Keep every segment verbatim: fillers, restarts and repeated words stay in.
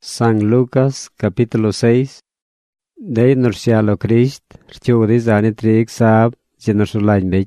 San Lucas capítulo seis. Dei norsialo Christ, rtiugdi zani trig sab, jenorshulain bej.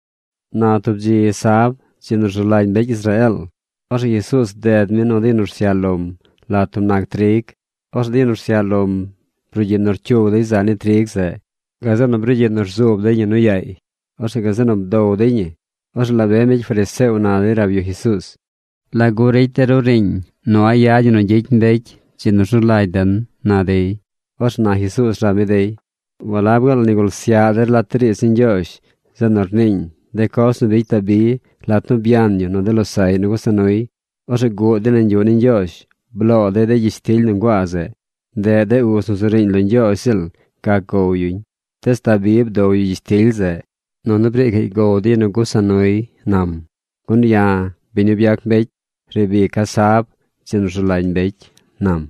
Na tubji sab, jenorshulain bej Israel. Os Jesus ded min odi norsialom, latum nag trig, os di norsialom, brujin nortiugdi zani trig ze. Gazan brujin norzub de yenu yai, os gazan obdo de nye, os labe mij fariseu na de rabio Jesus. La gurei teroring, no ayaj no jeitin bej, jenorshulaiden na de. Os na Jesus ramidei, walabgal nigol siader latri sin Josh, zanorning, de cos no vita bi, latno bianyo no de lo sai no gusanoi, os go de len jonin Josh, blo de de gistil no guaze, de de us no surin lo Joshil, ka go yun, testa bib do yu gistil ze, no no breke go de no gusanoi nam, kun ya, binubiak bej, rebi kasab, jenosulain bej, nam.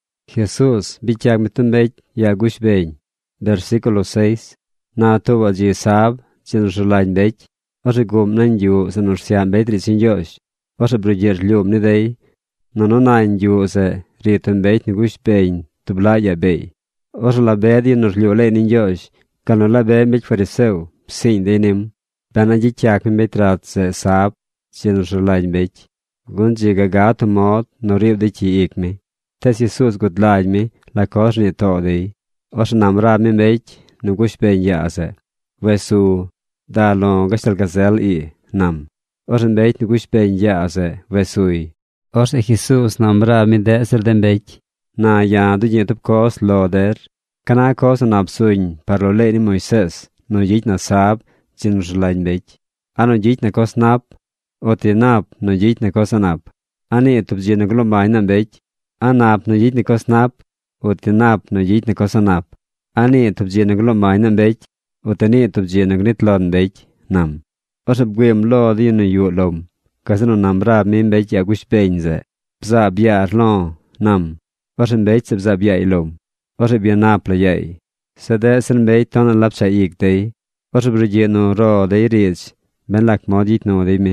Jesus bichag mitun ya gush bej. Versículo seis. Na towa ji sab, jenosulain bej. Ose gom nan yu sanursian bej risin Josh. Ose brujer lium ni day. Nono nan yu se ritun bej ni gush bej, tubla ya bej. Ose la bedi nor liole nin Josh. Kano la bej bej fariseu, psin denim. Bana ji chak mi bej rat se sab, jenosulain bej. Gun ji gagat mod no rib de chi ikme. Tes Jesus godlaaj mi, la kos ni to dei. Os nam rab mi bej, no gush bej yaase. Vesu, da long gastel gazel i, nam. Os en bej no gush bej yaase, vesui. Os e Jesus nam rab mi de ser den bej. Na ya du jintup kos loder. Kana kos an absuin, par lo le ni Moises, no jit na sab, jenosulain bej. Ano jit na kos nap, o ti nap, no jit na kos anap. Ani tup jino glomay na bej. Anap no jit ni kos nap, utinap no jit ni kos anap. Ani tubji naglo mainan bej, utani tubji nagnit lon bej, nam. Osab gwem lo di no yu lom, kasano nam rab min bej agush bejnze. Bza biar lon, nam. Osab bej se bza biar ilom. Osab biar nap la yay. Sade sen bej tona lapsa ik day. Osab rujie no ro day rich, ben lak mo jit no day me.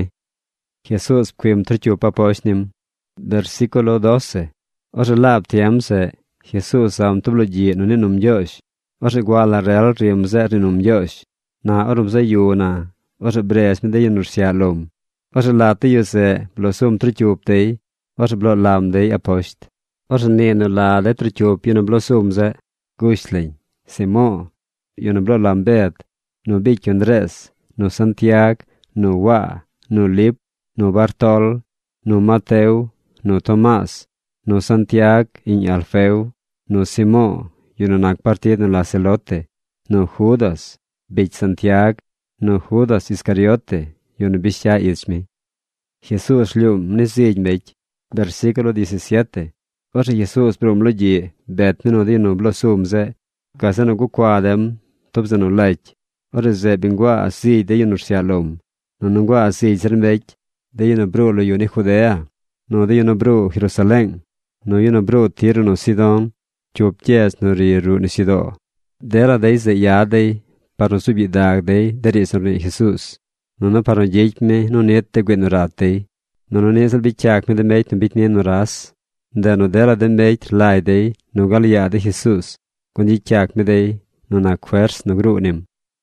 Jesus kwem truchu paposnim. Versículo doce. Os lab tiamse, Jesus am tubloji no ninum Josh. Os guala real rimze rinum Josh. Na orumze yuna. Os bres mi de yunursialum. Os lati yuse blosum truchup day. Os blot lam day apost. Os neno la de truchup yun blosumze. Gushling. Simo. Yun blot lambet. No bich Andres. No Santiago. No Wa. No Lip. No Bartol. No Mateo. No Tomás. No Santiago in Alfeu, no Simón, yunanak partido no la celote, no Judas, bich Santiago, no Judas Iscariote, yun bisha ismi. Jesús lium nizij bich, versículo diecisiete. Ose Jesús brum loji, bet mino dino blosumze, kasano kukwadem, tobzano lech, ore ze bingwa asi de yunursialum, no nungwa asi zermbech, de yunabro lo yuni Judea, no de yunabro Jerusalén. No yuno bro tiro no Sidon, chup jes no riru no Sido. Dera dei ze yadei, paro subi dag dei, deri sonri Jesus. No no paro jekme, no nette gwenuratei. No no nesel bichak me de meit no bitne no ras. Da no dera de meit lai dei, no galiade Jesus. Con jichak me dei, no na quers no grunim.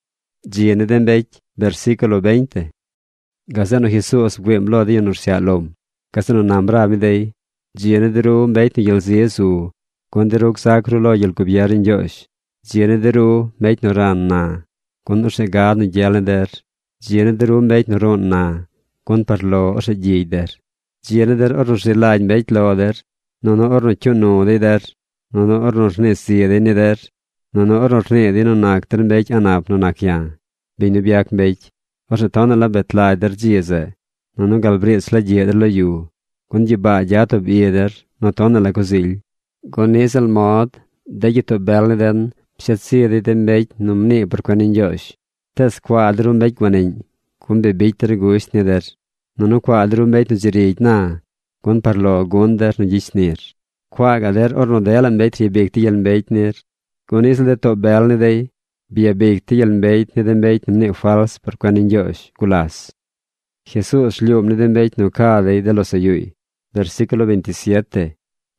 Giene de meit, versículo veinte. Gazano Jesus gwem lo di nursialom. Gazano nambra me dei. Giene deru meit no yelzi Jesu, kon deruk sakru lo yel kubiarin Josh. Giene deru meit no ran na, kon ose gad no jelender. Giene deru meit no ron na, kon parlo ose jider. Giene der orno silain meit loder, no no orno chuno de der, no no orno rne siye de nider, no no orno rne de no nak ter meit anap no nakya. Binu biak meit, ose tona la betlai der jieze, no no galbris la jieder lo yu. Con jiba jato bieder, no tona la cosil. Con esel mod, degito belneden, pshat siri den bej numni per quanin Josh. Tes quadrum bej quanin, con be bejter gush nider. No no quadrum bej no jirid na, con parlo gonder no jisnir. Quaga der orno delan bej tri bej tijan bej nir. Con esel de to belnedei, bia bej tijan bej niden bej numni fals per quanin Josh, gulas. Jesus lium niden bej no kadei de los ayui. Versículo veintisiete.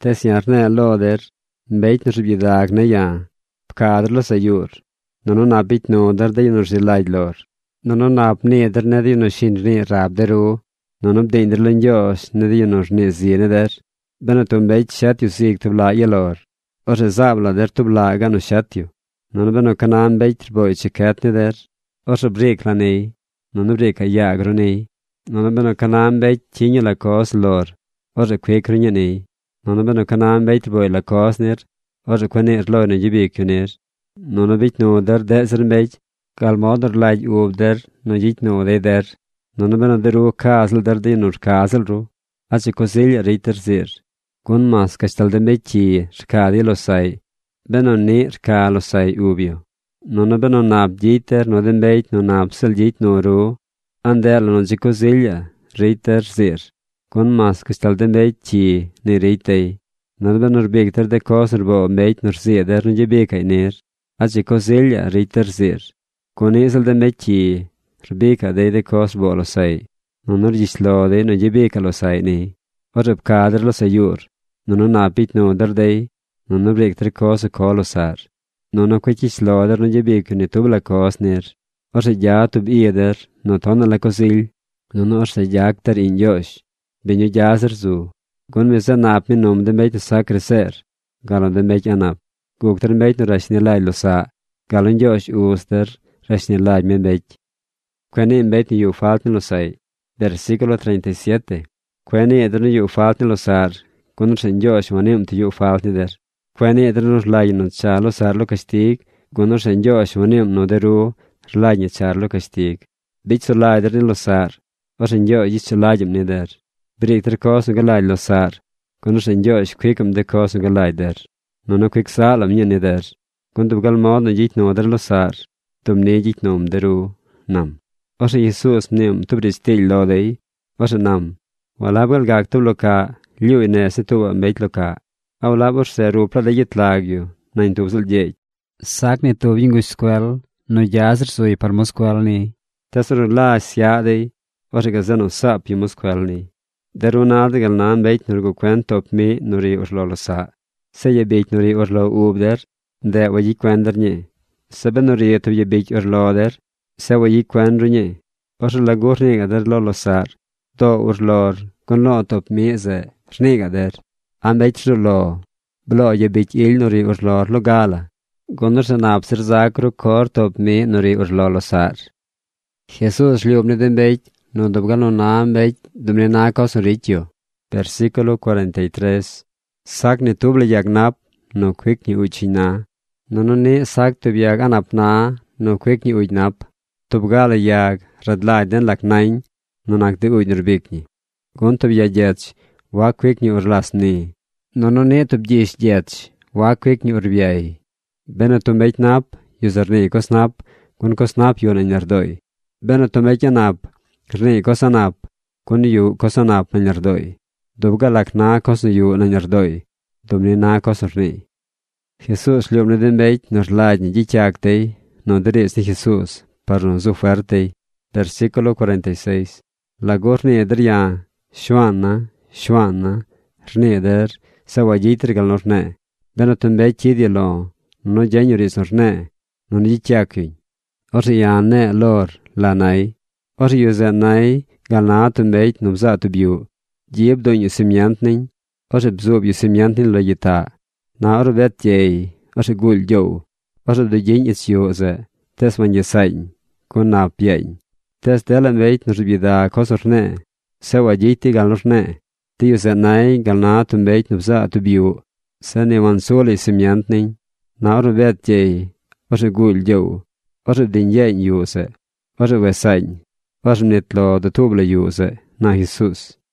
Tes yarne loder, beit nur bidag ne ya, pkader lo sayur. Nono nabit no dar de no zilai lor. Nono nab neder ne de no shinri rab deru. Nono bdeinder lunjos ne de no ne zine der. Benatum beit shatyu sig tubla yelor. Ose zabla der tubla ganu shatyu. Nono beno kanan beit boy chikat ne der. Ose brek la ne. Nono brek a yagro ne. Nono beno kanan beit chinyo la kos lor. Ose kwekrunya ne. Nono beno kanan beit boy la kos ner. Ose kwener lor ne jibik yuner. Nono bit no der deser beit. Kal modar laj ub der. No jit no de der. Nono beno deru kasel der de nur kasel ru. Ache kosil reiter zir. Kun mas kastal de mechi shkadi lo sai. Beno ni shka lo sai ubio. Nono beno nab jiter no den beit no nab sel jit no ru. Ander no jiko zilja reiter zir. Kun mas kastal de mechi ni reitei. Nono beno rbekter de koser bo beit nur zieder no jibekay nir. Ache kosilja reiter zir. Kun isel de mechi rbeka de de kos bo lo sai. Nono jislo de no jibeka lo sai ni. Orab kader lo sayur. Nono napit no dar day. Nono brekter kos a kolo sar. Nono kwekis loder no jebek ni tubla kos nir. Orse jatub ieder no tonna la kosil. Nono orse jakter in josh. Benyo jaser zu. Gon mesa nap mi nom de meit sakre ser. Galon de meit anap. Gukter meit no rashni lai lo sa. Galon josh uuster rashni lai me meit. Kwene meit ni yu falten lo sai. Versículo treinta y siete. Kwene edrno yu falten lo sar. Gon sen josh wanim ti yu falten der. Kwene edrno lai no chalo sar lo kastig. Gon sen josh wanim no deru lai ni char lo kastig. Bich so lai der lo sar. O sen josh jis so lai ne der. Brekter kos ga lai lo sar. Gon sen josh kwikam de kos ga lai der. No no kwik salam ne der. Gon tu gal mod no jit no der lo sar. Tum ne jit nom deru nam. Ose Jesus nim tu bristil lo dei. Ose nam. Walabgal gag tu loka. Liu ine se tu meit loka. Au labor se rupla de jit lagyu. Nain tu zel jej. Sak ne tu vingu skwel. No jazer sui par muskwel ni. Tesur la siadei. Ose gazano sap yu muskwel ni. Deru nalde gal nan beit nurgu kwen top mi nuri urlo lo sa. Se je beit nuri urlo ubder. De waji kwender nye. Sebe nuri tu je beit urlo der. Se waji kwendru nye. Ose la gurniga der lo lo sar. Do urlor. Kon lo top mi ze. Rniga der. An beit lo. Blo je beit il nuri urlor lo gala. Gondor se napsir zakru kor top mi nuri urlo lo sar. Jesus liubni den beit. No dobgal no naam beit. Dumne nakos ritio. Versículo cuarenta y tres. Sak ni tuble yagnap. No kwik ni uchina. No no ni sak tub yag anap na. No kwik ni ujnap. Tubgala yag. Radlai den lak nain. No nak de ujnur bikni. Gon tub yajets. Wa kwik ni urlas ni. No no ni tub jish jets. Wa kwik ni urbiai. Bena tum beit nap. Yuzarni kosnap. Gon kosnap yon anyardoi. Bena tum beit yanap. Rni kosanap. Kun yu kosanap anyardoi. Dubga lak na kosu yu anyardoi. Dumni na kosarni. Jesus liubni den beit nos laaj ni jichaktei. No diris ni Jesus. Par no zu fuertei. Versículo cuarenta y seis. La gorni eder ya. Shuana. Shuana. Rni eder. Sawa jitri gal norne. Bena tum beit chidielo. No jenyuris norne. No jichakin. Orsi ya ne lor. La nai. Orsi yuze nai. Gal na tum beit nubza tu biu. Jib do yu simyantnin. Orsi bzub yu simyantnin lo jita. Na or bet jei. Orsi gul jow. Orsi do jeny is yuze. Tes man jesayn. Kun na pień. Tes delen beit nurbida kosorne. Sewa jiti gal norne. Ti yuze nai gal na tum beit nubza tu biu. Sani wan soli simyantnin. Na or bet jei. Orsi gul jow. Orsi din jeny yuze. Orsi wesayn. Orsi nitlo de tuble yuze. Na Jesus.